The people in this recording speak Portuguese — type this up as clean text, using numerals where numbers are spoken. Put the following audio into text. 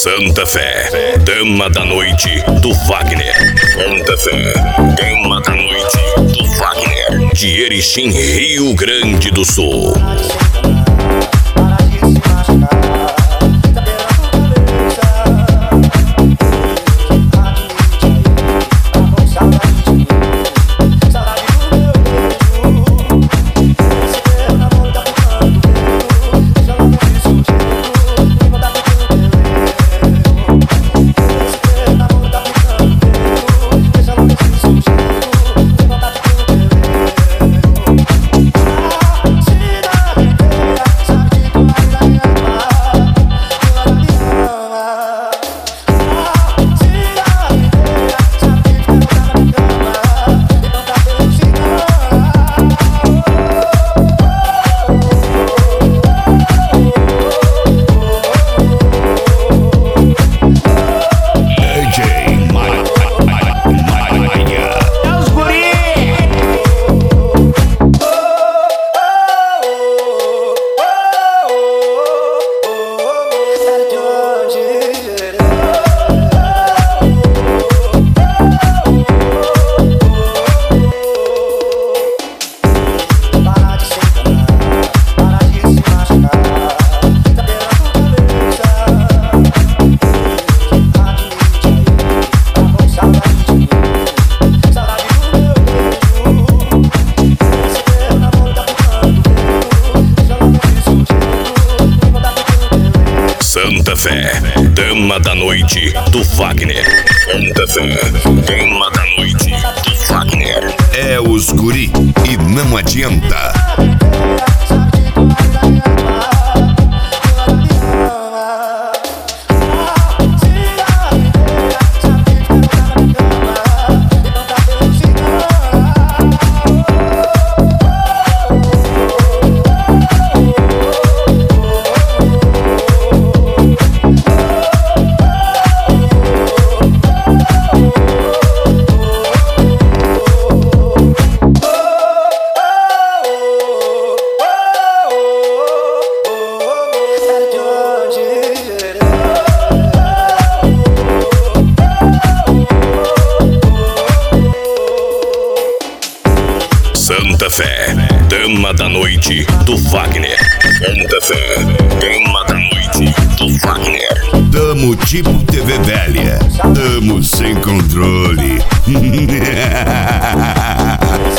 Santa Fé, Dama da Noite do Wagner. Santa Fé, Dama da Noite do Wagner. De Erechim, Rio Grande do Sul. Santa Fé, Dama da Noite do Wagner. Santa Fé, Dama da Noite do Wagner. É os guri e não adianta. Santa Fé, Dama da Noite do Wagner. Santa Fé, Dama da Noite do Wagner. Damo tipo TV velha. Damo sem controle.